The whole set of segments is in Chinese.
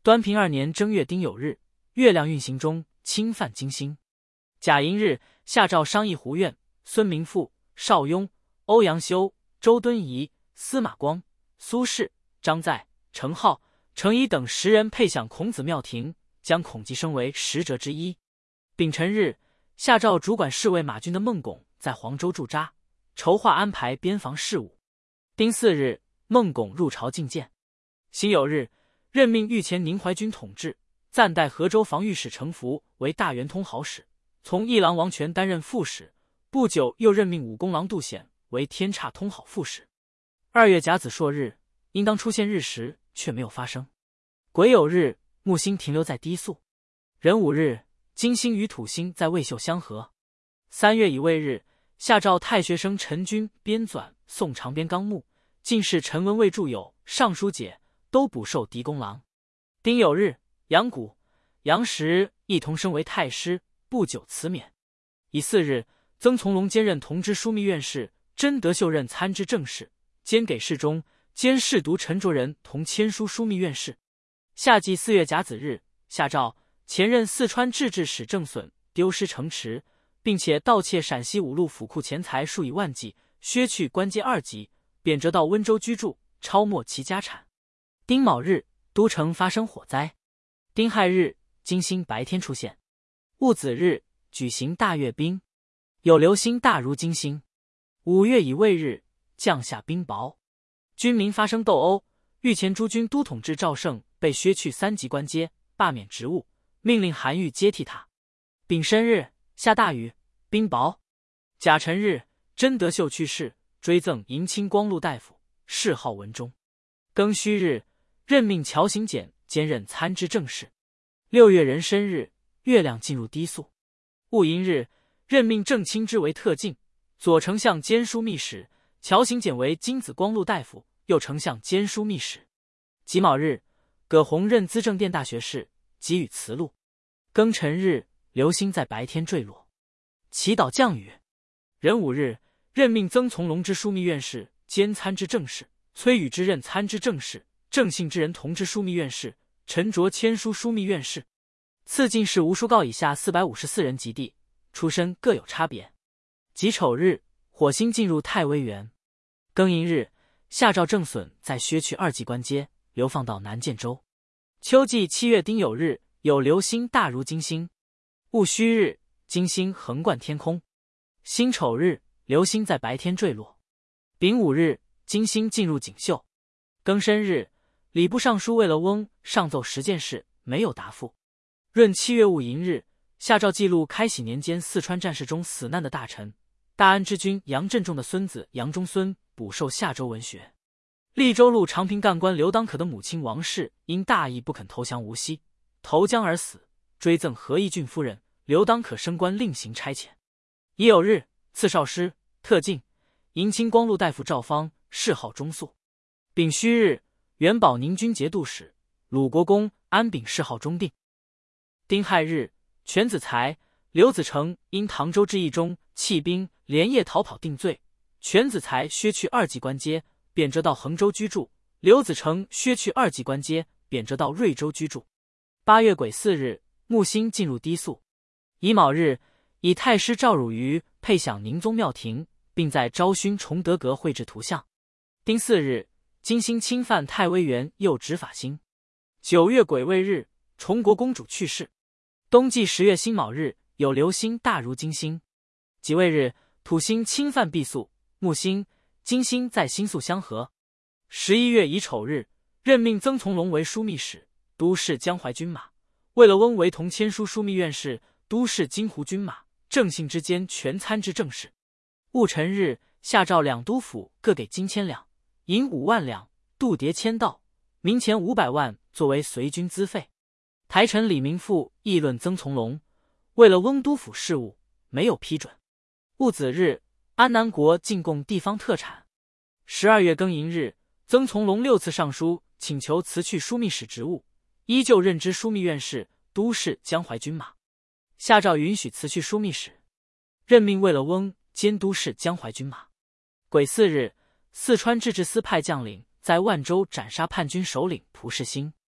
端平2年正月丁酉日，月亮运行中，侵犯金星。甲寅日，下诏商议胡苑、孙明富、邵雍、欧阳修、周敦颐、司马光、苏轼、张载、程颢、程颐等10人配享孔子庙庭，将孔季升为10哲之一。丙辰日，下诏主管侍卫马军的孟拱在黄州驻扎，筹划安排边防事务。丁巳日，孟拱入朝觐见。辛酉日，任命御前宁怀军统制，暂代河州防御使程福为大元通好使，从议郎王权担任副使。不久又任命武功郎杜显为天岔通好副使。2月甲子朔日，应当出现日食，却没有发生。癸酉日，木星停留在低宿。壬午日，金星与土星在未宿相合。3月乙未日，下诏太学生陈均编纂《宋长编纲目》，进士陈文蔚著有《尚书解》，都补授狄公郎。丁酉日，阳谷、阳时一同升为太师，不久辞免。乙巳日，曾从龙兼任同知枢密院事，甄德秀任参知政事，兼给事中，兼侍读陈卓仁同签书枢密院事。夏季4月甲子日，下诏前任四川制置使郑损丢失城池，并且盗窃陕西五路府库钱财数以万计，削去官阶2级，贬谪到温州居住，抄没其家产。丁卯日，都城发生火灾。丁亥日，金星白天出现。戊子日，举行大阅兵，有流星大如金星。5月乙未日，降下冰雹，军民发生斗殴，御前诸军都统制赵胜被削去3级官阶，罢免职务，命令韩愈接替他。丙申日，下大雨，冰雹。甲辰日，甄德秀去世，追赠迎亲光禄大夫，谥号文忠。庚戌日，任命乔行简兼任参知政事。6月壬申日，月亮进入低宿。戊寅日，任命郑清之为特进，左丞相兼枢密使，乔行简为金子光禄大夫，右丞相兼枢密使。己卯日，葛洪任资政殿大学士，给予辞禄。庚辰日，流星在白天坠落，祈祷降雨。壬午日，任命曾从龙之枢密院事，兼参知政事，崔宇之任参知政事，郑信之人同知枢密院事，陈卓签书枢密院事。赐进士吴书告以下454人及第，出身各有差别。己丑日，火星进入太微垣。庚寅日，下诏郑损在削去2级官阶，流放到南建州。秋季7月丁酉日，有流星大如金星。戊戌日，金星横贯天空。辛丑日，流星在白天坠落。丙午日，金星进入锦绣。庚申日，礼部尚书魏了翁上奏10件事，没有答复。闰7月戊寅日，下诏记录开禧年间四川战事中死难的大臣。大安之君杨振仲的孙子杨中孙补授夏州文学。利州路长平干官刘当可的母亲王氏因大义不肯投降无锡，投江而死，追赠和义郡夫人。刘当可升官另行差遣。乙酉日，赐少师、特进，迎亲光禄大夫赵方，谥号中肃。丙戌日，元宝宁军节度使，鲁国公安秉谥号中定。丁亥日，全子才、刘子成因唐州之役中弃兵连夜逃跑定罪，全子才削去2级官阶，贬谪到衡州居住；刘子成削去2级官阶，贬谪到瑞州居住。8月癸巳日，木星进入低宿。乙卯日，以太师赵汝愚配享宁宗庙庭，并在昭勋崇德阁绘制图像。丁巳日，金星侵犯太微垣，又执法星。9月癸未日，崇国公主去世。冬季10月辛卯日，有流星大如金星。己未日，土星侵犯毕宿，木星、金星在辛宿相合。11月乙丑日，任命曾从龙为枢密使，都侍江淮军马；魏了翁为同签书枢密院事，都侍金湖军马，郑信之间全参知政事。戊辰日，下诏两督府各给金千两，银5万两，度牒签到，民钱500万作为随军资费。台臣李明富议论曾从龙，为了翁督府事务，没有批准。戊子日，安南国进贡地方特产。12月庚寅日，曾从龙6次上书请求辞去枢密使职务，依旧任知枢密院事，都侍江淮军马。下诏允许辞去枢密使，任命魏了翁兼都侍江淮军马。癸巳日，四川制置司派将领在万州斩杀叛军首领蒲世兴。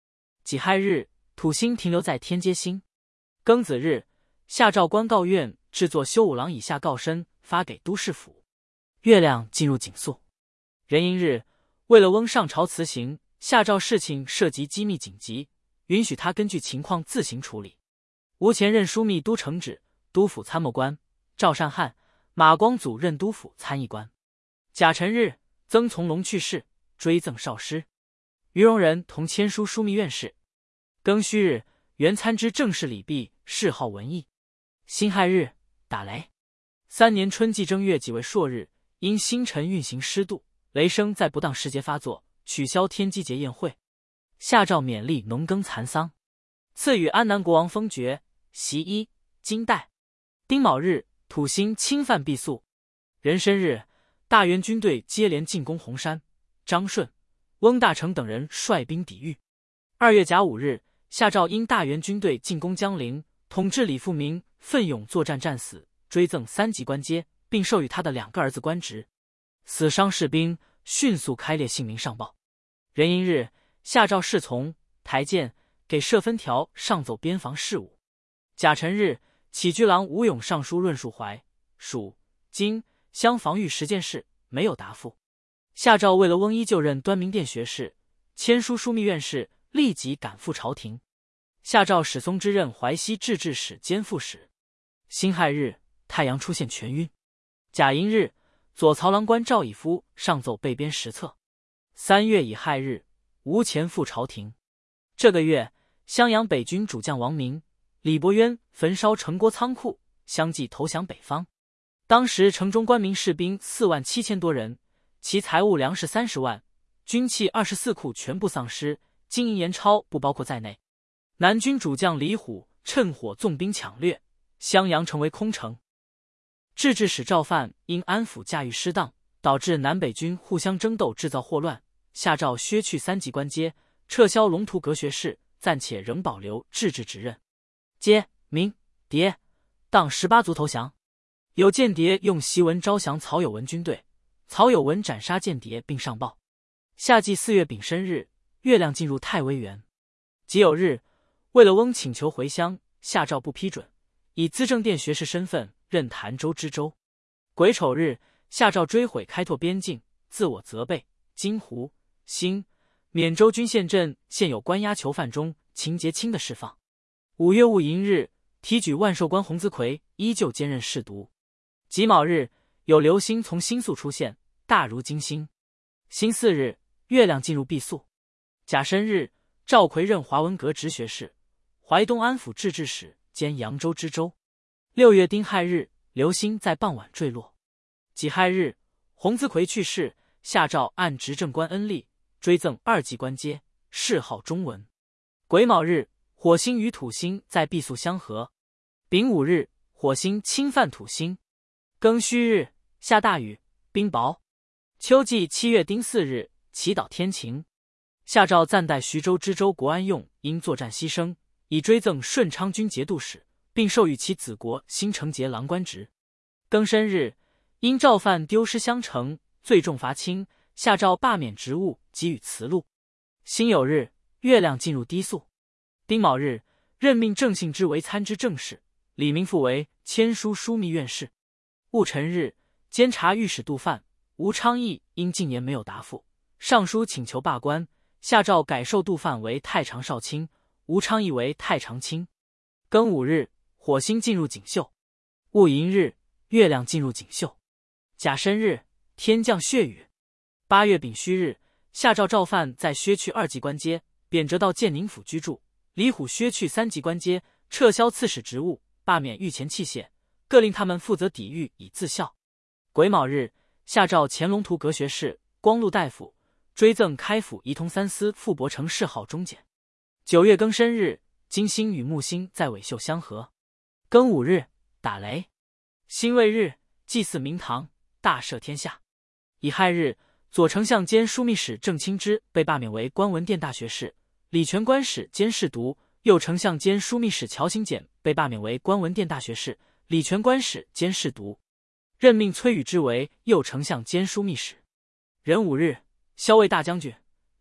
己亥日，土星停留在天阶星。庚子日，下诏官告院制作修武郎以下告申，发给都市府。月亮进入景肃。壬寅日，为了翁上朝辞行，下诏事情涉及机密紧急，允许他根据情况自行处理。吴前任枢密都承旨、都府参谋官，赵善汉、马光祖任都府参议官。甲辰日，曾从龙去世，追赠少师。于荣仁同签书枢密院事。庚戌日，原参知政事李弼谥号文义。辛亥日，打雷。3年春季正月己未朔日，因星辰运行失度，雷声在不当时节发作，取消天机节宴会。下诏勉励农耕蚕桑，赐予安南国王封爵，袭衣、金带。丁卯日，土星侵犯毕宿。壬申日，大元军队接连进攻红山，张顺、翁大成等人率兵抵御。2月甲午日，下诏因大元军队进攻江陵，统治李富明奋勇作战战死，追赠3级官阶，并授予他的2个儿子官职。死伤士兵迅速开列姓名上报。壬寅日，下诏侍从、台监给设分条上奏边防事务。甲辰日，起居郎吴勇上书论述淮、蜀、荆襄防御10件事，没有答复。下诏为了翁依就任端明殿学士，签书枢密院事，立即赶赴朝廷。下诏史松之任淮西制置使兼副使。辛亥日，太阳出现全晕。甲寅日，左曹郎官赵以夫上奏被编10册。3月乙亥日，吴前赴朝廷。这个月，襄阳北军主将王明、李伯渊焚烧城郭仓库，相继投降北方。当时城中官民士兵47000多人，其财物粮食30万，军器24库全部丧失，金银盐钞不包括在内。南军主将李虎趁火纵兵抢掠，襄阳成为空城。制置使赵范因安抚驾驭失当，导致南北军互相争斗，制造祸乱。下诏削去3级官阶，撤销龙图阁学士，暂且仍保留制置职任。皆、明、谍、当18族投降。有间谍用檄文招降曹有文军队，曹有文斩杀间谍并上报。夏季4月丙申日，月亮进入太微垣。己酉日，为了翁请求回乡，下诏不批准，以资政殿学士身份任潭州知州。癸丑日，下诏追毁开拓边境，自我责备金湖、兴、缅州军县镇现有关押囚犯中情节轻的释放。5月戊寅日，提举万寿官洪子奎依旧兼任侍读。己卯日，有流星从星宿出现，大如金星。辛巳日，月亮进入毕宿。甲申日，赵奎任华文阁直学士，淮东安抚制置使兼扬州知州。6月丁亥日，流星在傍晚坠落。己亥日，洪子奎去世，下诏按执政官恩例，追赠2级官阶，谥号中文。癸卯日，火星与土星在毕宿相合。丙午日，火星侵犯土星。庚戌日，下大雨，冰雹。秋季7月丁巳日，祈祷天晴。下诏暂代徐州知州国安用因作战牺牲，以追赠顺昌军节度使，并授予其子国新城节郎官职。庚申日，因赵范丢失襄城，罪重罚轻，下诏罢免职务，给予辞禄。辛酉日，月亮进入低宿。丁卯日，任命郑信之为参知政事，李明复为签书枢密院事。戊辰日，监察御史杜范、吴昌义因近年没有答复，上书请求罢官，下诏改授杜范为太常少卿，吴昌义为太常卿。庚午日，火星进入锦绣。戊寅日，月亮进入锦绣。甲申日，天降血雨。8月丙戌日，下诏赵范在削去2级官阶，贬谪到建宁府居住。李虎削去3级官阶，撤销刺史职务，罢免御前器械，各令他们负责抵御以自效。癸卯日，下诏乾隆图阁学士、光禄大夫，追赠开府仪同三司傅伯承谥号中简。9月庚申日，金星与木星在尾宿相合。庚午日，打雷。辛未日，祭祀明堂，大赦天下。乙亥日，左丞相兼枢密使郑清之被罢免为观文殿大学士，礼权官使兼侍读；右丞相兼枢密使乔行简被罢免为观文殿大学士，礼权官使兼侍读。任命崔宇之为右丞相兼枢密使。壬午日，骁卫大将军、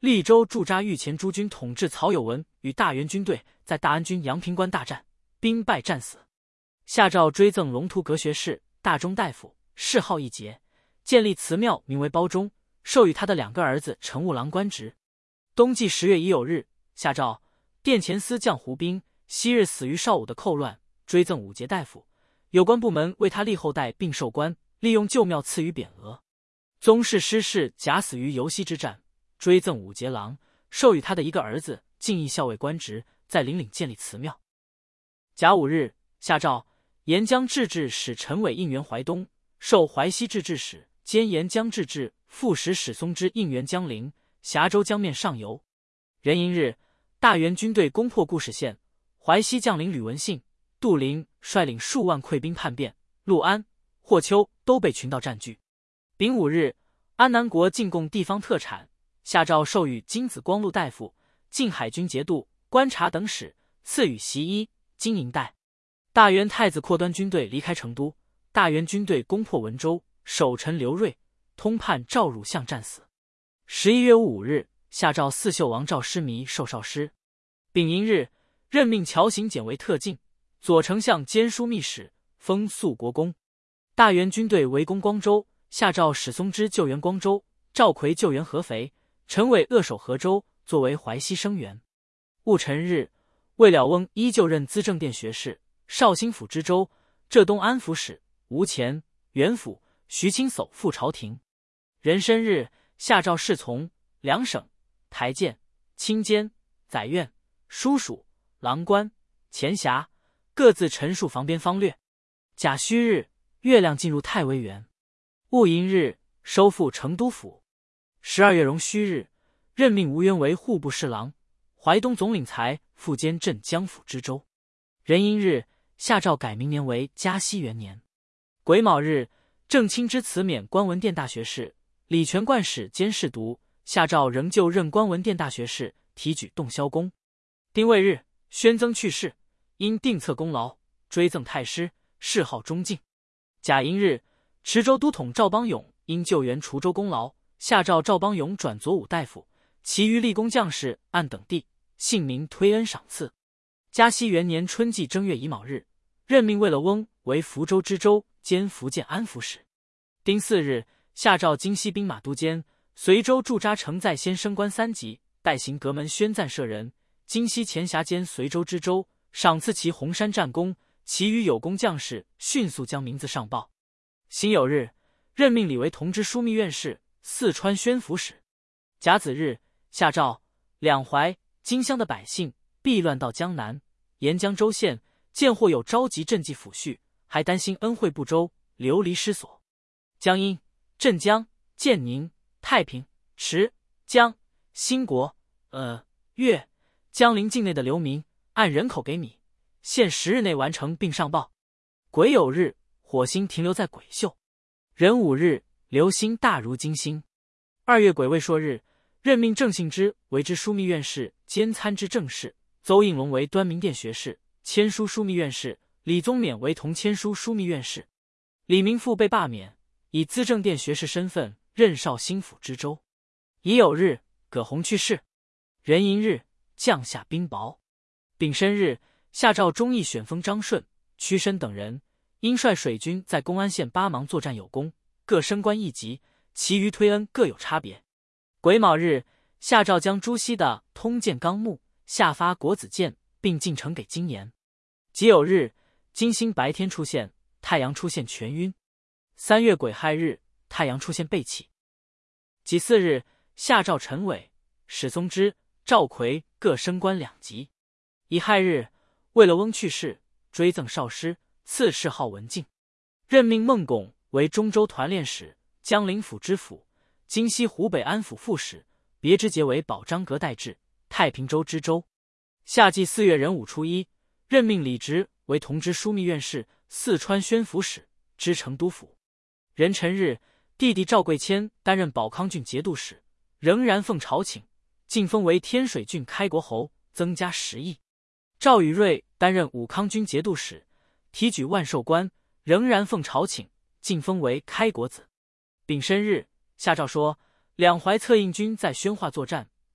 利州驻扎御前诸军统制曹有文与大元军队在大安军阳平关大战，兵败战死。下诏追赠龙图阁学士、大中大夫，谥号一节，建立祠庙，名为褒忠，授予他的2个儿子乘务郎官职。冬季10月乙酉日，下诏殿前司将胡兵昔日死于邵武的寇乱，追赠5节大夫，有关部门为他立后代并授官，利用旧庙赐予匾额。宗室失势假死于游西之战，追赠5节郎，授予他的1个儿子进义校尉官职，在陵岭建立祠庙。甲午日，下诏沿江制置使陈伟应援淮东，授淮西制置使兼沿江制置副使史松之应援江陵、峡州江面上游。壬寅日，大元军队攻破固始县，淮西将领吕文信、杜陵率领数万溃兵叛变，陆安、霍丘都被群盗占据。丙午日，安南国进贡地方特产，下诏授予金子光禄大夫、晋海军节度、观察等使，赐予袭衣、金银带。大元太子扩端军队离开成都，大元军队攻破文州，守臣刘瑞、通判赵汝相战死。11月5日，下诏四秀王赵师弥授少师。丙寅日，任命乔行简为特进、左丞相兼枢密使，封肃国公。大元军队围攻光州，下诏史松之救援光州，赵奎救援合肥，陈伟扼守河州，作为淮西声援。戊辰日，魏了翁依旧任资政殿学士、绍兴府知州、浙东安抚使，吴乾、元辅、徐清叟赴朝廷。壬申日，下诏侍从、两省、台监、清监、宰院、书属、郎官、前辖各自陈述防边方略。甲戌日，月亮进入太微垣。戊寅日，收复成都府。12月壬戌日，任命吴渊为户部侍郎、淮东总领才，复兼镇江府知州。壬寅日，下诏改明年为嘉熙元年。癸卯日，郑钦之辞免观文殿大学士，礼权冠使兼侍读，下诏仍旧任观文殿大学士，提举洞霄公。丁未日，宣曾去世，因定策功劳，追赠太师，谥号忠敬。甲寅日，池州都统赵邦勇因救援滁州功劳，下诏赵邦勇转左武大夫，其余立功将士按等地姓名推恩赏赐。嘉熙元年春季正月乙卯日，任命魏了翁为福州知州兼福建安抚使。丁巳日，下诏京西兵马都监、随州驻扎承载先升官3级，代行阁门宣赞舍人，京西前辖兼随州知州，赏赐其红山战功，其余有功将士迅速将名字上报。辛酉日，任命李为同知枢密院事、四川宣抚使。甲子日，下诏两淮、荆襄的百姓避乱到江南、沿江州县，见或有召集赈济抚恤，还担心恩惠不周，流离失所。江阴、镇江、建宁、太平、池、江、兴国、粤、江陵境内的流民按人口给米，限10日内完成并上报。癸酉日，火星停留在癸宿。壬午日，流星大如金星。2月癸未朔日，任命郑信之为知枢密院事兼参知政事，邹应龙为端明殿学士、签书枢密院事，李宗勉为同签书枢密院事。李明富被罢免，以资政殿学士身份任绍兴府知州。乙酉日，葛洪去世。壬寅日，降下冰雹。丙申日，下诏忠义选封张顺、屈申等人，因率水军在公安县巴芒作战有功，各升官一级，其余推恩各有差别。癸卯日，下诏将朱熹的《通鉴纲目》下发国子监，并进呈给今年。己酉日，金星白天出现，太阳出现全晕。3月癸亥日，太阳出现背气。己巳日，下诏陈伟、史松之、赵奎各升官2级。乙亥日，为了翁去世，追赠少师，赐谥号文敬。任命孟拱为中州团练使、江陵府知府、京西湖北安抚副使，别之节为保章阁代治、太平州知州。夏季4月壬午初一，任命李直为同知枢密院事、四川宣抚使，知成都府。壬辰日，弟弟赵贵谦担任保康郡节度使，仍然奉朝请，晋封为天水郡开国侯，增加10邑。赵宇瑞担任武康军节度使，提举万寿官，仍然奉朝请，晋封为开国子。丙申日，下诏说两淮策应军在宣化作战，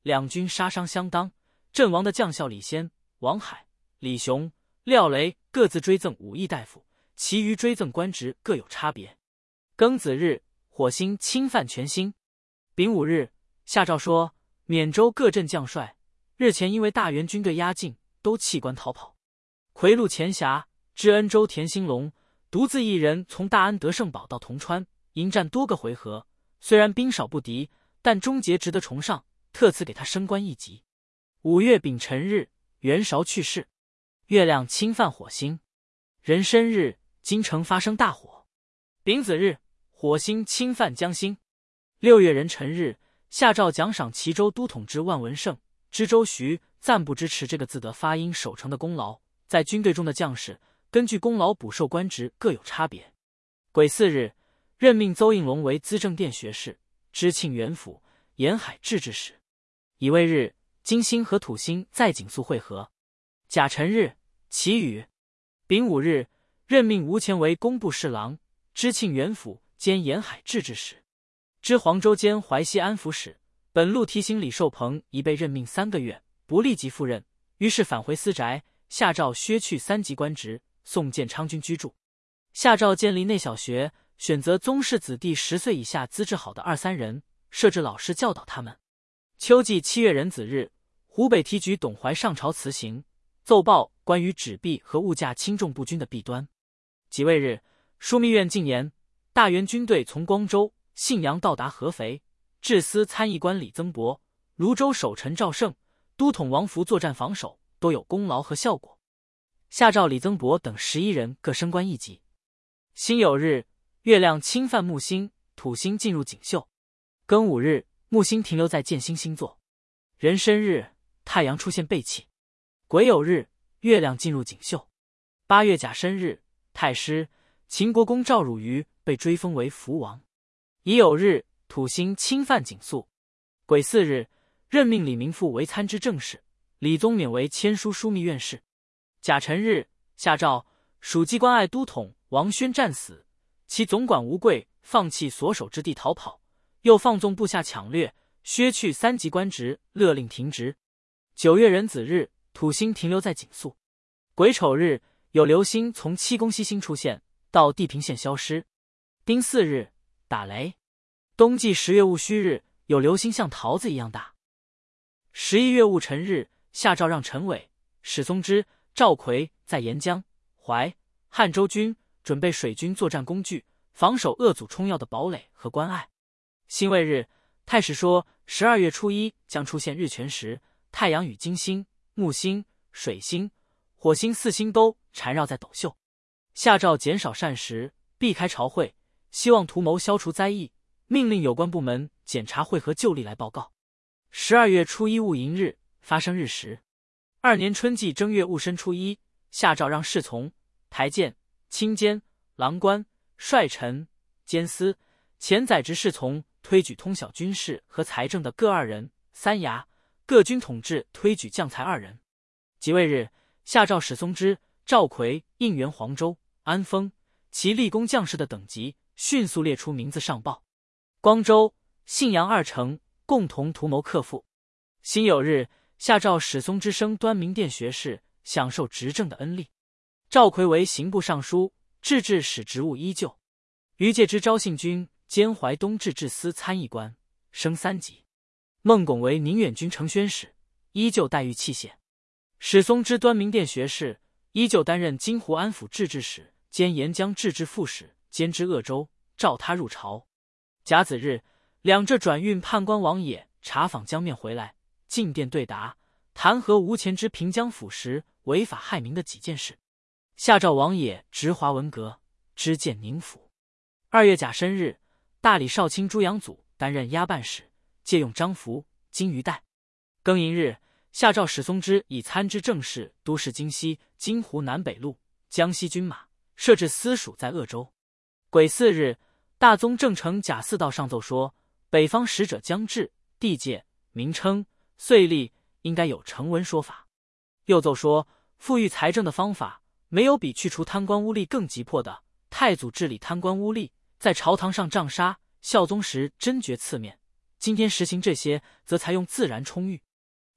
两军杀伤相当，阵亡的将校李先、王海、李雄、廖雷各自追赠武义大夫，其余追赠官职各有差别。庚子日，火星侵犯全兴。丙午日，下诏说缅州各镇将帅日前因为大元军队压境，都弃官逃跑。回路前辖知恩州田兴龙独自一人从大安德胜堡到铜川，迎战多个回合，虽然兵少不敌，但终结值得崇尚，特赐给他升官一级。5月丙辰日，袁绍去世。月亮侵犯火星。壬申日，京城发生大火。丙子日，火星侵犯江兴。6月壬辰日，下诏奖赏齐州都统之万文胜、知州徐暂不支持这个字的发音守成的功劳，在军队中的将士根据功劳补授官职各有差别。癸巳日，任命邹应龙为资政殿学士、知庆元府、沿海制置使。乙未日，金星和土星在景肃会合。甲辰日，祈雨。丙午日，任命吴乾为工部侍郎、知庆元府兼沿海制置使、知黄州兼淮西安抚使。本路提醒李寿鹏已被任命3个月，不立即赴任，于是返回私宅，下诏削去3级官职，送建昌军居住。下诏建立内小学，选择宗室子弟10岁以下资质好的2、3人，设置老师教导他们。秋季7月壬子日，湖北提举董怀上朝辞行，奏报关于纸币和物价轻重不均的弊端。己未日，枢密院进言，大元军队从光州、信阳到达合肥，制司参议官李增博、泸州守臣赵胜、都统王福作战防守，都有功劳和效果。下诏李增博等11人各升官1级。辛酉日，月亮侵犯木星，土星进入锦绣。庚午日，木星停留在建星星座。壬申日，太阳出现背气。癸酉日，月亮进入锦绣。8月甲申日，太师秦国公赵汝愚被追封为福王。乙酉日，土星侵犯景肃。癸巳日，任命李明富为参知政事，李宗勉为签书枢密院事。甲辰日，下诏属机关爱都统王宣战死，其总管吴贵放弃所守之地逃跑，又放纵部下抢掠，削去3级官职，勒令停职。9月壬子日，土星停留在景肃。癸丑日，有流星从七宫西星出现，到地平线消失。丁巳日，打雷。冬季10月戊戌日，有流星像桃子一样大。11月戊辰日，下诏让陈伟、史松之、赵奎在沿江、淮、汉州军准备水军作战工具，防守鄂祖冲要的堡垒和关隘。辛未日，太史说12月初1将出现日全食，太阳与金星、木星、水星、火星4星都缠绕在斗宿。下诏减少膳食，避开朝会，希望图谋消除灾疫，命令有关部门检查会和旧例来报告。12月初1戊寅日，发生日食。2年春季正月戊申初1，下诏让侍从、台监、清监、郎官、帅臣、监司、前宰执侍从推举通晓军事和财政的各2人，三衙各军统制推举将才2人。己未日，下诏史松之、赵奎应援黄州、安丰，其立功将士的等级迅速列出名字上报。光州、信阳2城共同图谋克复。辛酉日，下诏史松之升端明殿学士，享受执政的恩利。赵奎为刑部尚书、制置使职务依旧。于介之昭信军兼淮东制置司参议官，升3级。孟拱为宁远军承宣使，依旧待遇器械。史松之端明殿学士，依旧担任金湖安抚制置使兼沿江制置副使，兼知鄂州，召他入朝。甲子日，两浙转运判官王野查访江面回来，进殿对答，弹劾吴乾之平江府时违法害民的几件事。下诏王野执华文阁，知见宁府。2月甲申日，大理少卿朱阳祖担任押办使，借用张符、金鱼带。庚寅日，下诏史松之以参知政事、都市京西、金湖南北路、江西军马，设置司署在鄂州。癸巳日，大宗正丞贾似道上奏说，北方使者将至，地界、名称、岁历应该有成文说法。又奏说，富裕财政的方法，没有比去除贪官污吏更急迫的。太祖治理贪官污吏，在朝堂上杖杀，孝宗时真绝赐面，今天实行这些，则采用自然充裕，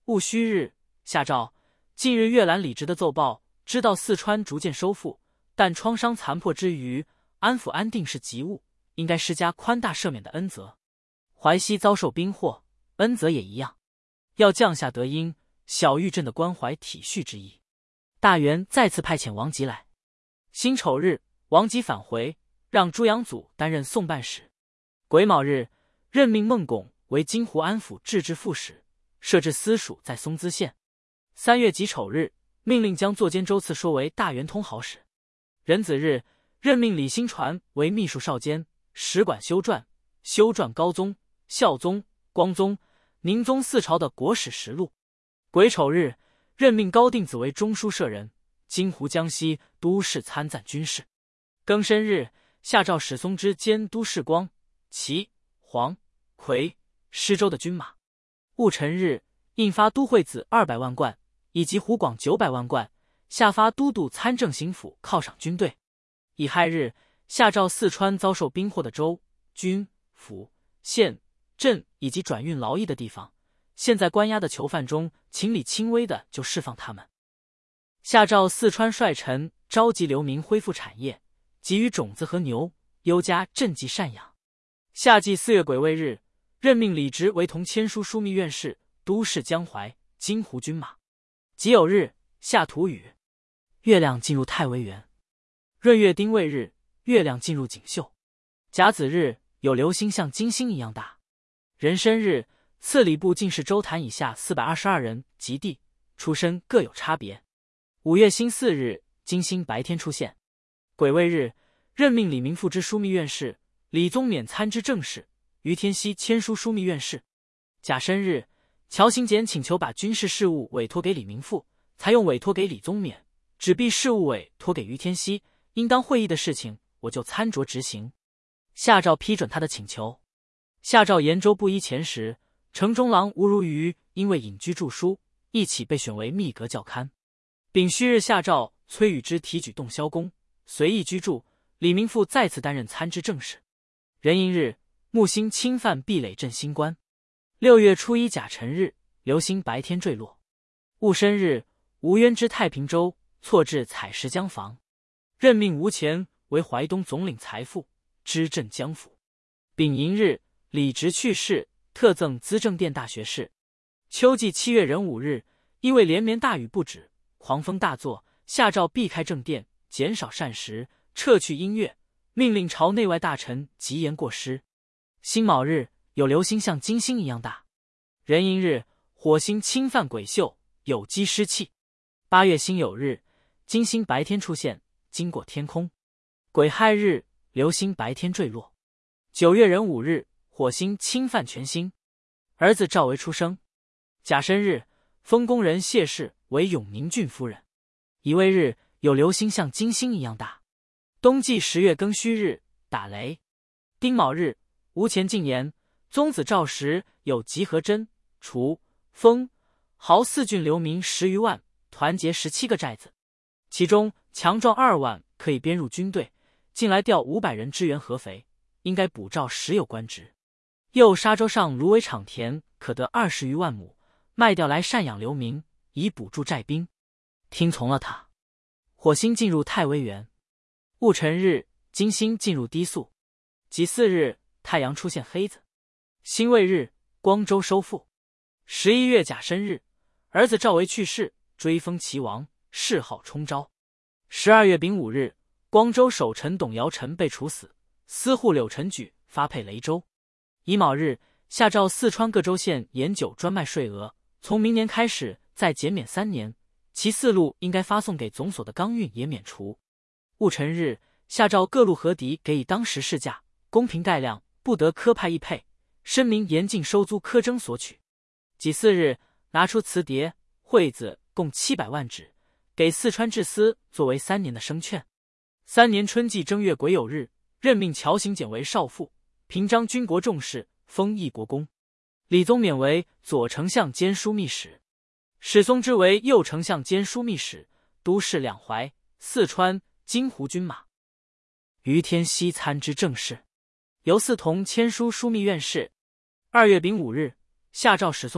戊戌日，下诏：近日阅览李直的奏报，知道四川逐渐收复，但创伤残破之余，安抚安定是急务，应该施加宽大赦免的恩泽。淮西遭受兵祸，恩泽也一样，要降下德音，小玉镇的关怀体恤之意。大元再次派遣王吉来。辛丑日，王吉返回，让朱阳祖担任送办使。癸卯日，任命孟拱为金湖安抚制置副使，设置司署在松滋县。3月己丑日，命令将坐监周次说为大元通好使。壬子日，任命李兴传为秘书少监，使管修撰高宗、孝宗、光宗、宁宗4朝的国史实录。癸丑日，任命高定子为中书舍人，金湖江西都事参赞军事。庚申日，下诏史松之兼都事光、齐、黄、奎、施州的军马。戊辰日，印发都会子200万贯，以及湖广900万贯，下发都督参政行府犒赏军队。乙亥日，下诏四川遭受兵祸的州、军、府、县、镇以及转运劳役的地方，现在关押的囚犯中，情理轻微的就释放他们。下诏四川率臣召集流民恢复产业，给予种子和牛，优加赈济赡养。夏季4月癸未日，任命李直为同签书枢密院事、都事江淮、金湖军马。己酉日，下土雨，月亮进入太微垣。闰月丁未日，月亮进入锦绣。甲子日，有流星像金星一样大。壬申日，次礼部进士周谭以下422人及第出身各有差别。5月辛巳日，金星白天出现。癸未日，任命李明复之枢密院事，李宗勉参知政事，于天锡签书枢密院事。甲申日，乔行简请求把军事事务委托给李明复，才用委托给李宗勉，只必事务委托给于天锡，应当会议的事情，我就参酌执行。下诏批准他的请求。下诏延州布衣前时，城中郎吴如瑜因为隐居著书，一起被选为秘阁校勘。丙戌日，下诏崔宇之提举洞霄公，随意居住。李明复再次担任参知政事。壬寅日，木星侵犯壁垒镇新关。6月初一甲辰日，流星白天坠落。戊申日，吴渊之太平州，错置采石江防，任命吴乾为淮东总领财富，知镇江府。丙寅日，李直去世，特赠资政殿大学士。秋季7月壬午日，因为连绵大雨不止，狂风大作，下诏避开正殿，减少膳食，撤去音乐，命令朝内外大臣极严过失。辛卯日，有流星像金星一样大。壬寅日，火星侵犯癸宿，有积湿气。8月辛酉日，金星白天出现，经过天空。癸亥日，流星白天坠落。9月壬午日，火星侵犯全星，儿子赵维出生。甲申日，封宫人谢氏为永宁郡夫人。乙未日，有流星像金星一样大。冬季10月庚戌日，打雷。丁卯日，吴乾进言，宗子赵时有吉和真、楚、丰、豪4郡流民10余万，团结17个寨子，其中强壮2万可以编入军队，近来调500人支援合肥，应该补赵实有官职。又沙州上芦苇场田可得20余万亩，卖掉来赡养流民，以补助寨兵。听从了他。火星进入太微垣。戊辰日，金星进入低宿。己巳日，太阳出现黑子。辛未日，光州收复。11月甲申日，儿子赵维去世，追封齐王，谥号冲昭。12月丙午日，光州守臣董尧臣被处死，司户柳臣举发配雷州。乙卯日，下诏四川各州县盐酒专卖税额，从明年开始再减免3年，其4路应该发送给总所的钢运也免除。戊辰日，下诏各路河敌给以当时市价，公平概量，不得苛派易配，申明严禁收租苛征索取。己巳日，拿出磁碟、惠子共700万纸，给四川治司作为3年的生券。3年春季正月癸酉日，任命乔行简为少傅，平章军国重事，封义国公。李宗勉为左丞相兼枢密使，史松之为右丞相兼枢密使，都事两淮、四川、金湖军马。于天锡参知政事，由四同签书枢密院事。2月丙午日，下诏史松之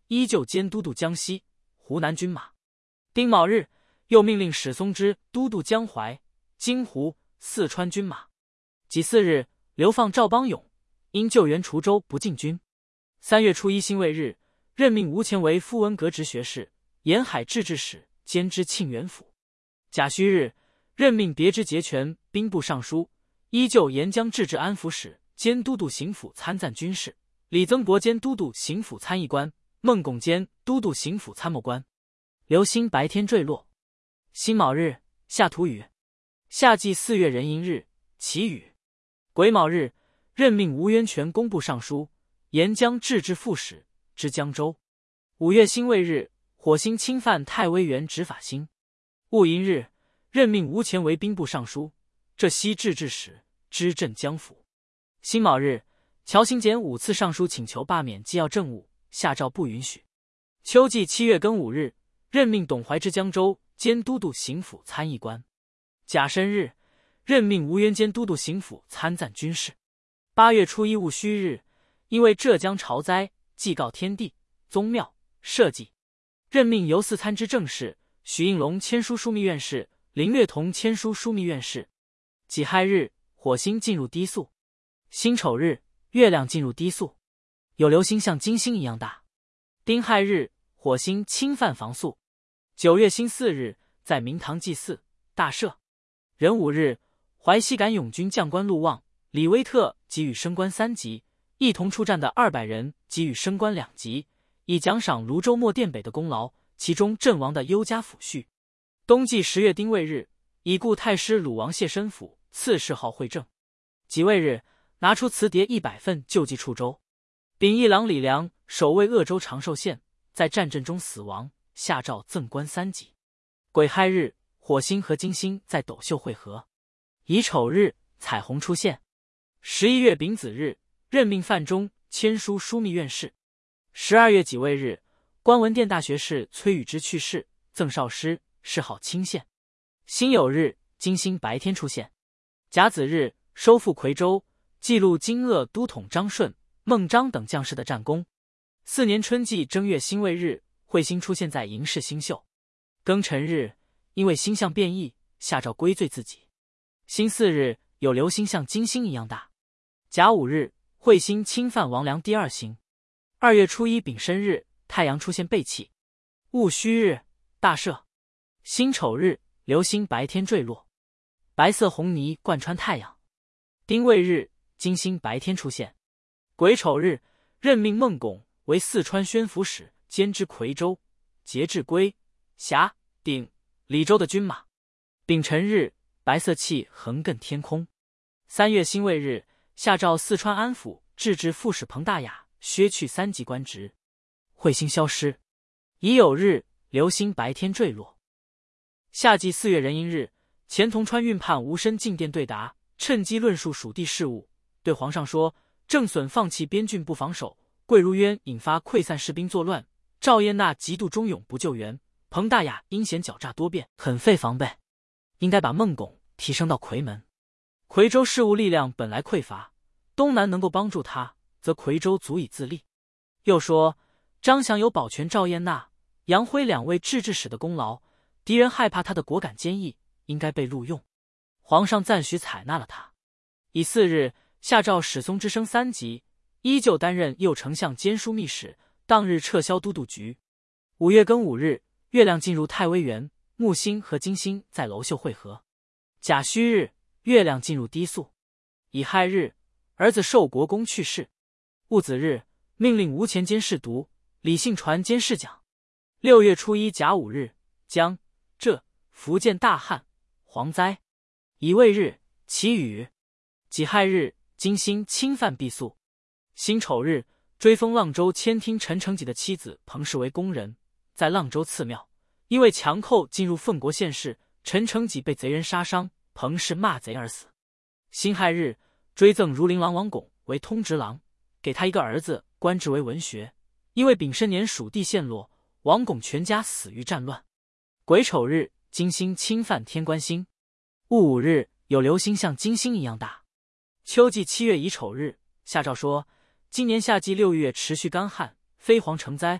依旧兼都督江西、湖南军马。丁卯日，又命令史松之都督江淮、荆湖、四川军马。己巳日，流放赵邦勇，因救援滁州不进军。3月初1辛未日，任命吴乾为夫文阁直学士、沿海制置使，兼知庆元府。甲戌日，任命别之节权兵部尚书，依旧沿江制置安抚使，兼都督行府参赞军事。李增伯兼都督行府参议官，孟拱兼都督行府参谋官。流星白天坠落。辛卯日，下土雨。夏季4月壬寅日，起雨。癸卯日，任命吴渊泉工部尚书，沿江制置副使，知江州。5月辛未日，火星侵犯太微垣执法兴。戊寅日，任命吴乾为兵部尚书，浙西制置使，知镇江府。辛卯日，乔行检5次上书请求罢免机要政务，下诏不允许。秋季7月庚午日，任命董怀知江州，兼都督行府参议官。甲申日，任命吴渊兼都督行府参赞军事。8月初1戊戌日，因为浙江潮灾，祭告天地、宗庙、社稷，任命游四参知政事，许应龙签书枢密院事，林略同签书枢密院事。己亥日，火星进入低宿。辛丑日，月亮进入低宿，有流星像金星一样大。丁亥日，火星侵犯房宿。9月辛巳日，在明堂祭祀，大赦。壬午日，淮西赶勇军将官陆望、李威特给予升官3级，一同出战的200人给予升官2级，以奖赏泸州莫店北的功劳，其中阵亡的优加抚恤。冬季10月丁未日，已故太师鲁王谢申府赐谥号惠政。己未日，拿出词牒100份救济处州。秉义郎李良守卫鄂州长寿县，在战阵中死亡，下诏赠官3级。癸亥日，火星和金星在斗宿会合。乙丑日，彩虹出现。11月丙子日，任命范仲签书枢密院事。12月己未日，观文殿大学士崔宇之去世，赠少师，谥号清县。辛酉日，金星白天出现。甲子日，收复夔州，记录金鄂都统张顺、孟章等将士的战功。4年春季正月辛未日，彗星出现在寅氏星宿。庚辰日，因为星象变异，下诏归罪自己。辛巳日，有流星像金星一样大。甲午日，彗星侵犯王梁第2星。2月初1丙申日，太阳出现背气。戊戌日，大赦。辛丑日，流星白天坠落，白色红泥贯穿太阳。丁未日，金星白天出现。癸丑日，任命孟拱为四川宣抚使，兼知夔州、节制归、峡、鼎、李州的军马。丙辰日，白色气横亘天空。3月辛未日，下诏四川安抚制置副使彭大雅削去3级官职。彗星消失。乙酉日，流星白天坠落。夏季4月壬寅日，前潼川运判吴申进殿对答，趁机论述属地事务，对皇上说：郑损放弃边郡不防守，桂如渊引发溃散士兵作乱，赵彦纳极度忠勇不救援，彭大雅阴险狡诈多变，很费防备，应该把孟拱提升到夔门。夔州事务力量本来匮乏，东南能够帮助他，则夔州足以自立。又说张翔有保全赵彦纳、杨辉2位制置使的功劳，敌人害怕他的果敢坚毅，应该被录用。皇上赞许采纳了他。乙巳日，下诏史松之升3级，依旧担任右丞相兼枢密使，当日撤销都督局。5月庚午日，月亮进入太微垣，木星和金星在楼宿会合。甲戌日，月亮进入低宿。乙亥日，儿子寿国公去世。戊子日，命令吴乾兼侍读，李信传兼侍讲。6月初1甲午日，江浙福建大旱，蝗灾。乙未日，起雨。己亥日，金星侵犯毕宿。辛丑日，追封阆州千厅陈承己的妻子彭氏为宫人，在阆州赐庙。因为强寇进入凤国县市，陈承己被贼人杀伤，彭氏骂贼而死。辛亥日，追赠儒林郎王拱为通直郎，给他一个儿子，官职为文学。因为丙申年属地陷落，王拱全家死于战乱。癸丑日，金星侵犯天官星。戊午日，有流星像金星一样大。秋季7月乙丑日，下诏说：今年夏季6月持续干旱，飞蝗成灾，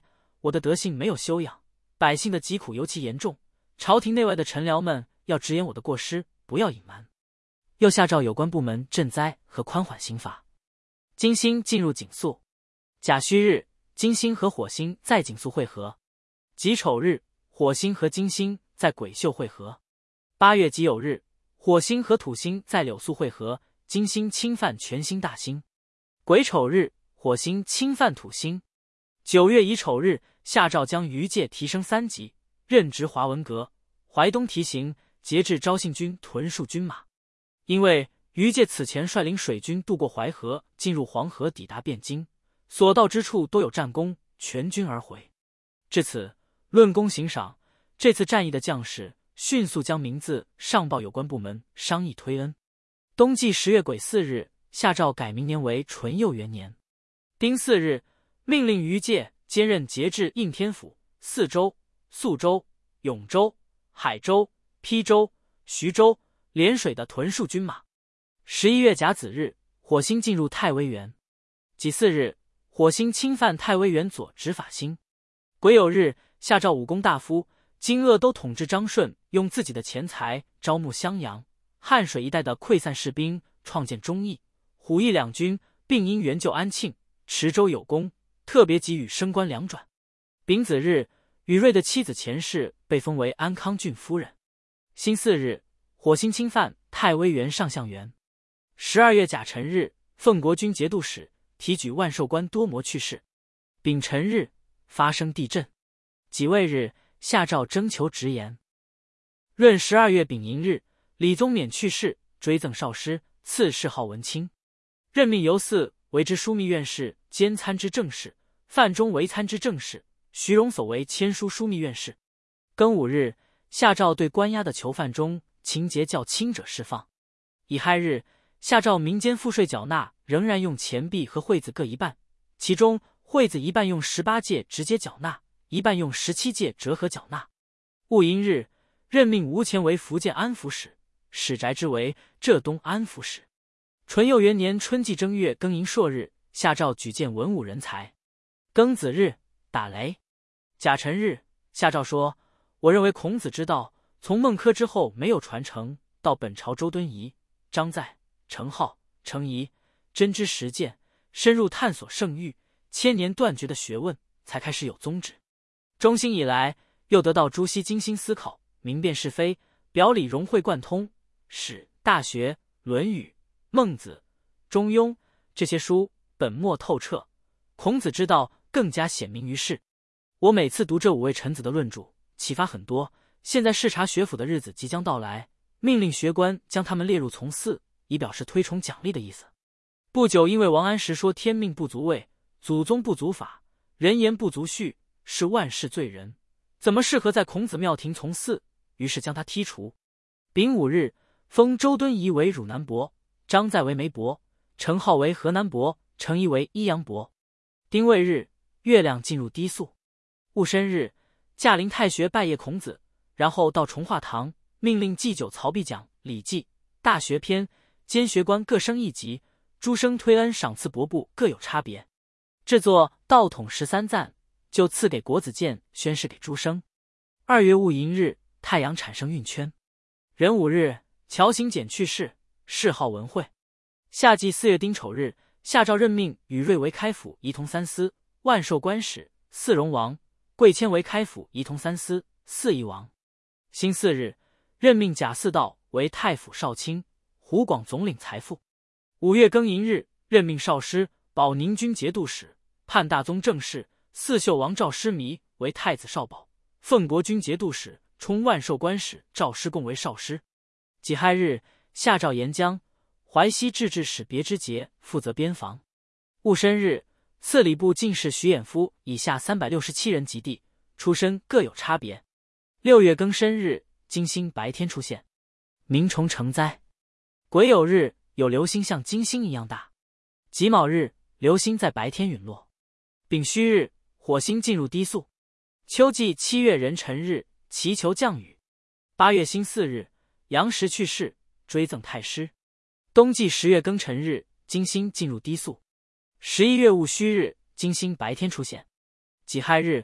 我的德性没有修养，百姓的疾苦尤其严重，朝廷内外的臣僚们要直言我的过失，不要隐瞒。又下诏有关部门赈灾和宽缓刑罚。金星进入景宿，甲戌日，金星和火星在景宿会合；己丑日，火星和金星在癸宿会合。8月己酉日，火星和土星在柳宿会合，金星侵犯全星大星。癸丑日，火星侵犯土星。9月乙丑日，下诏将于界提升3级，任职华文阁、淮东提刑，节制昭信军屯戍军马。因为于界此前率领水军渡过淮河，进入黄河，抵达汴京，所到之处都有战功，全军而回。至此，论功行赏，这次战役的将士迅速将名字上报有关部门，商议推恩。冬季10月癸巳日，下诏改明年为淳佑元年。丁巳日，命令于界兼任节制应天府、泗州、宿州、永州、海州、邳州、徐州、涟水的屯戍军马。11月甲子日，火星进入太微垣。己巳日，火星侵犯太微垣左执法星。癸酉日，下诏武功大夫金鄂都统制张顺用自己的钱财招募襄阳、汉水一带的溃散士兵，创建忠义、虎翼两军，并因援救安庆、池州有功，特别给予升官2转。丙子日，宇瑞的妻子钱氏被封为安康郡夫人。辛巳日，火星侵犯太微垣上象园。12月甲辰日，奉国军节度使提举万寿官多摩去世。丙辰日，发生地震。己未日，下诏征求直言。闰12月丙寅日，李宗勉去世，追赠少师，赐谥号文钦。任命尤驷为之枢密院事兼参知政事，范仲为参知政事，徐荣所为签书枢密院事。庚午日，下诏对关押的囚犯中情节较轻者释放。乙亥日，下诏民间赋税缴纳仍然用钱币和惠子各一半，其中惠子一半用18届直接缴纳，一半用17届折合缴纳。戊寅日，任命吴乾为福建安抚使，史宅之为浙东安抚使。淳佑元年春季正月庚寅朔日，下诏举荐文武人才。庚子日，打雷。甲辰日，下诏说：我认为孔子之道，从孟轲之后没有传承，到本朝周敦颐、张载、程颢、程颐真知实践，深入探索圣域，千年断绝的学问才开始有宗旨。中兴以来，又得到朱熹精心思考，明辨是非，表里融会贯通，使《大学》《论语》《孟子》《中庸》这些书本末透彻，孔子之道更加显明于世。我每次读这5位臣子的论著，启发很多。现在视察学府的日子即将到来，命令学官将他们列入从四，以表示推崇奖励的意思。不久，因为王安石说天命不足位，祖宗不足法，人言不足序，是万世罪人，怎么适合在孔子庙廷从四？于是将他剔除。丙午日，封周敦颐为汝南伯，张载为梅伯，程颢为河南伯，程颐为益阳伯。丁未日，月亮进入低宿。戊申日，驾临太学拜谒孔子，然后到崇化堂，命令祭酒曹壁讲《礼记》《大学篇》，兼学官各升1级，诸生推恩赏赐帛布各有差别。制作道统13赞，就赐给国子监，宣示给诸生。2月戊寅日，太阳产生运圈。壬午日，乔行简去世，谥号文惠。夏季4月丁丑日，下诏任命宇瑞为开府仪同三司、万寿官使、四荣王；贵谦为开府仪同三司、四夷王。辛巳日，任命贾似道为太府少卿、湖广总领财富。5月庚寅日，任命少师、保宁军节度使、判大宗正事、四秀王赵师弥为太子少保，奉国军节度使、充万寿官使赵师贡为少师。己亥日，下诏沿江、淮西制置使别之节负责边防。戊申日，赐礼部进士徐衍夫以下367人及第，出身各有差别。6月庚申日，金星白天出现，鸣虫成灾。癸酉日，有流星像金星一样大。己卯日，流星在白天陨落。丙戌日，火星进入低宿。秋季7月壬辰日，祈求降雨。8月辛巳日，杨时去世，追赠太师。冬季10月庚辰日，金星进入低宿。11月戊戌日，金星白天出现。己亥日，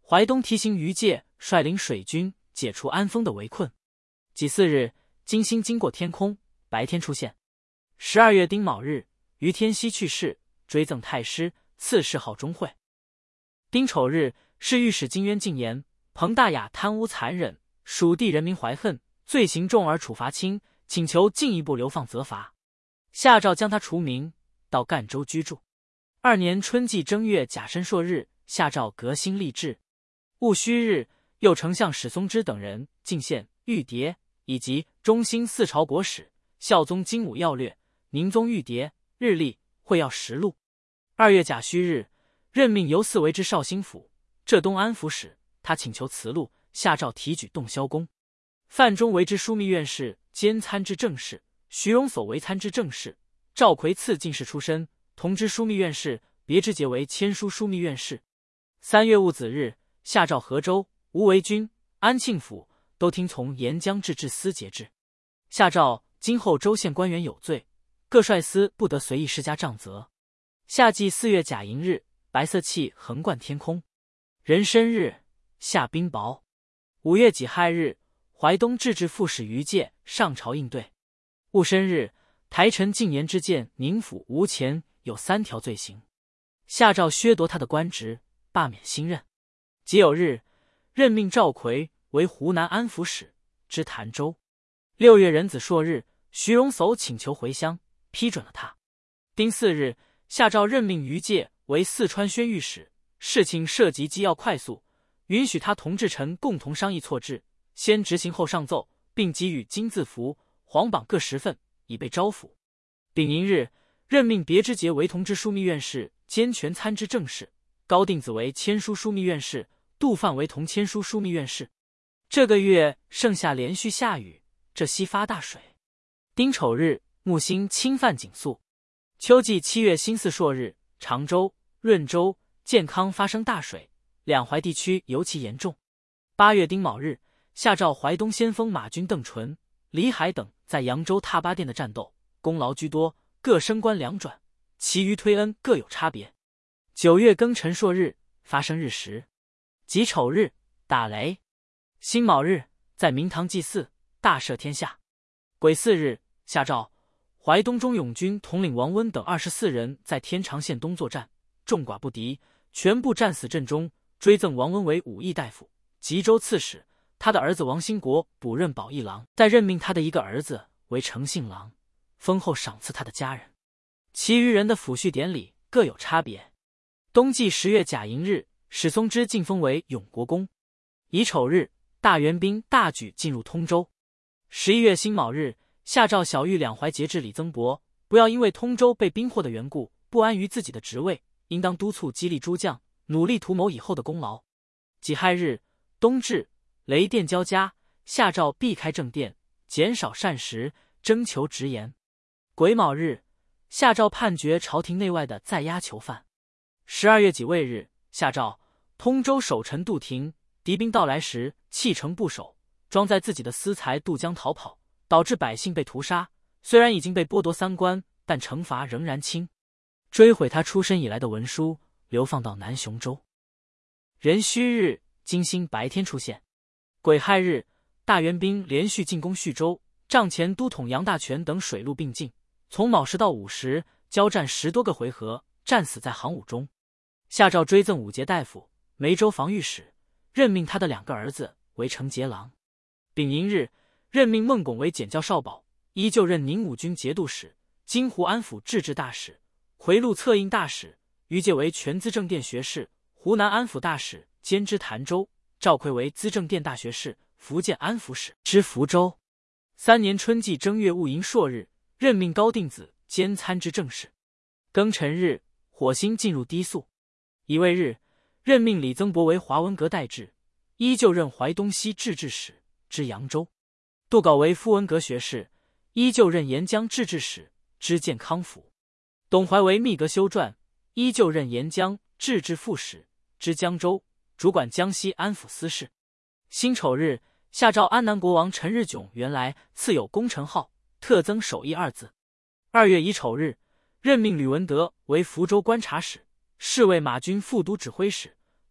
淮东提刑于介率领水军解除安丰的围困。己巳日，金星经过天空，白天出现。12月丁卯日，于天锡去世，追赠太师，赐谥号中会。丁丑日，是御史金渊进言，彭大雅贪污残忍，蜀地人民怀恨，罪行重而处罚轻，请求进一步流放责罚。下诏将他除名，到赣州居住。2年春季正月甲申朔日，下诏革新吏治。戊戌日，右丞相史松之等人进献玉牒，以及中兴四朝国史、孝宗精武要略、宁宗玉牒、日历、会要实录。2月甲戌日，任命游嗣为之绍兴府、浙东安抚使，他请求辞禄，下诏提举洞霄公。范仲为之枢密院事兼参知政事，徐荣叟为参知政事，赵奎赐进士出身，同知枢密院事，别之节为签书枢密院事。3月戊子日，下诏河州、吴为军、安庆府都听从沿江制治司节制。下诏今后州县官员有罪，各帅司不得随意施加杖责。夏季4月甲寅日，白色气横贯天空。壬申日，下冰雹。5月己亥日，淮东制置副使于介上朝应对。戊申日，台臣进言之见宁府吴前有3条罪行，下诏削夺他的官职，罢免新任。己酉日，任命赵奎为湖南安抚使，知潭州。6月壬子朔日，徐荣叟请求回乡，批准了他。丁巳日，下诏任命于介为四川宣谕使，事情涉及机要快速，允许他同治臣共同商议错置，先执行后上奏，并给予金字符、黄榜各10份，以备招抚。丙寅日，任命别之节为同知枢密院事兼权参知政事，高定子为签书枢密院事，杜范为同签书枢密院事。这个月盛夏连续下雨，浙西发大水。丁丑日，木星侵犯景肃。秋季7月辛巳朔日，常州、润州、建康发生大水，两淮地区尤其严重。8月丁卯日，下诏淮东先锋马军邓纯、李海等在扬州踏巴店的战斗，功劳居多，各升官2转，其余推恩各有差别。9月庚辰朔日，发生日食。己丑日，打雷。辛卯日，在明堂祭祀，大赦天下。癸巳日，下诏淮东中勇军统领王温等24人在天长县东作战，众寡不敌，全部战死阵中，追赠王温为武义大夫、吉州刺史。他的儿子王兴国补任保义郎，再任命他的一个儿子为承信郎，封后赏赐他的家人。其余人的抚恤典礼各有差别。冬季10月甲寅日，史松之晋封为永国公。乙丑日，大元兵大举进入通州。11月辛卯日，下诏小谕两淮节制李增伯，不要因为通州被兵祸的缘故不安于自己的职位，应当督促激励诸将，努力图谋以后的功劳。己亥日，冬至，雷电交加，下诏避开正殿，减少膳食，征求直言。癸卯日，下诏判决朝廷内外的在押囚犯。12月己未日，下诏通州守臣杜廷，敌兵到来时弃城不守，装载自己的私财渡江逃跑，导致百姓被屠杀。虽然已经被剥夺3官，但惩罚仍然轻。追毁他出生以来的文书，流放到南雄州。壬戌日，金星白天出现。癸亥日，大元兵连续进攻徐州，帐前都统杨大全等水陆并进，从卯时到午时交战10多个回合，战死在行伍中。下诏追赠武节大夫、梅州防御使，任命他的2个儿子为承节郎。丙寅日，任命孟拱为检校少保，依旧任宁武军节度使、金湖安抚制置大使、回路策印大使，于介为全资政殿学士、湖南安抚大使，兼知潭州。赵奎为资政殿大学士、福建安抚使，知福州。3年春季正月戊寅朔日，任命高定子兼参知政事。庚辰日，火星进入低宿。乙未日，任命李增伯为华文阁代治，依旧任淮东西制置使，知扬州。杜杲为傅文阁学士，依旧任沿江制置使，知建康府。董怀为秘阁修撰，依旧任沿江制置副使，知江州，主管江西安抚司事。辛丑日，下诏安南国王陈日炯原来赐有功臣号，特增首义2字。2月乙丑日，任命吕文德为福州观察使，侍卫马军副都指挥使，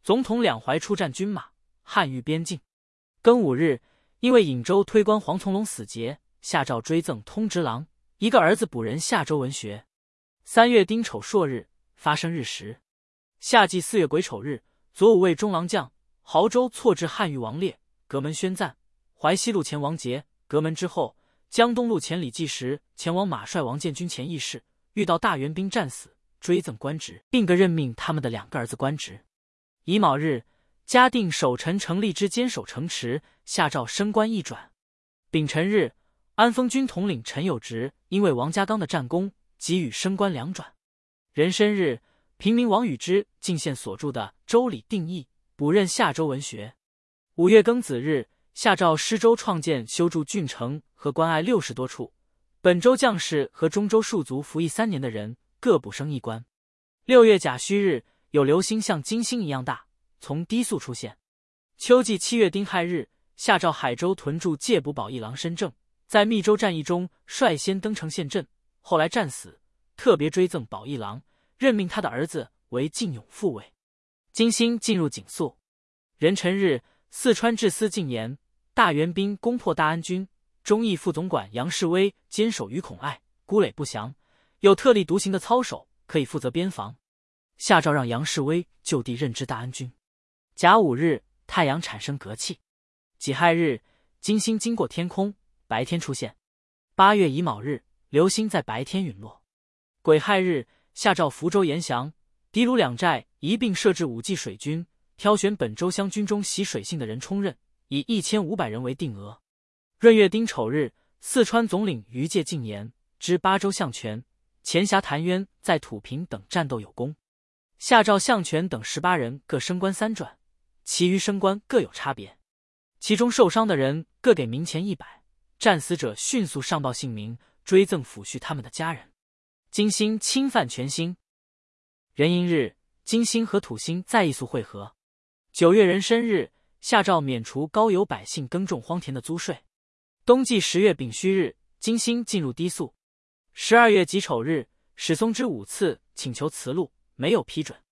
总统两淮出战军马，汉豫边境。庚午日，因为颍州推官黄从龙死节，下诏追赠通直郎，一个儿子补任夏州文学。3月丁丑朔日，发生日时。夏季4月癸丑日，左武卫中郎将亳州错至汉豫王烈，阁门宣赞。淮西路前王杰，阁门之后，江东路前李继时前往马帅王建军前议事，遇到大元兵战死，追赠官职，并各任命他们的2个儿子官职。乙卯日，嘉定守臣程立之坚守城池，下诏升官一转。丙辰日，安丰军统领陈有直因为王家刚的战功，给予升官2转。壬申日，平民王与之进献所著的《周礼定义》，补任夏州文学。5月庚子日，下诏施州创建修筑郡城和关隘60多处，本州将士和中州戍卒服役3年的人，各补升1官。6月甲戌日，有流星像金星一样大，从低宿出现。秋季7月丁亥日，下诏海州屯驻戒捕保义郎申正，在密州战役中率先登城陷阵，后来战死，特别追赠保义郎，任命他的儿子为靖永副尉。金星进入景肃。壬辰日，四川治司进言，大元兵攻破大安军，忠义副总管杨士威坚守于孔隘，孤垒不降，有特立独行的操守，可以负责边防。下诏让杨士威就地任知大安军。甲午日，太阳产生革气。己亥日，金星经过天空，白天出现。8月乙卯日，流星在白天陨落。癸亥日，下诏福州沿翔、狄鲁2寨一并设置5骑水军，挑选本州乡军中习水性的人充任，以1500人为定额。闰月丁丑日，四川总领于介进言，知巴州相权、前辖谭渊在土平等战斗有功，下诏相权等18人各升官3转，其余升官各有差别。其中受伤的人各给名钱100，战死者迅速上报姓名，追赠抚恤他们的家人。金星侵犯全星。壬寅日，金星和土星再一宿会合。9月壬申日，下诏免除高邮百姓耕种荒田的租税。冬季10月丙戌日，金星进入低宿。12月己丑日，史松之5次请求辞禄，没有批准。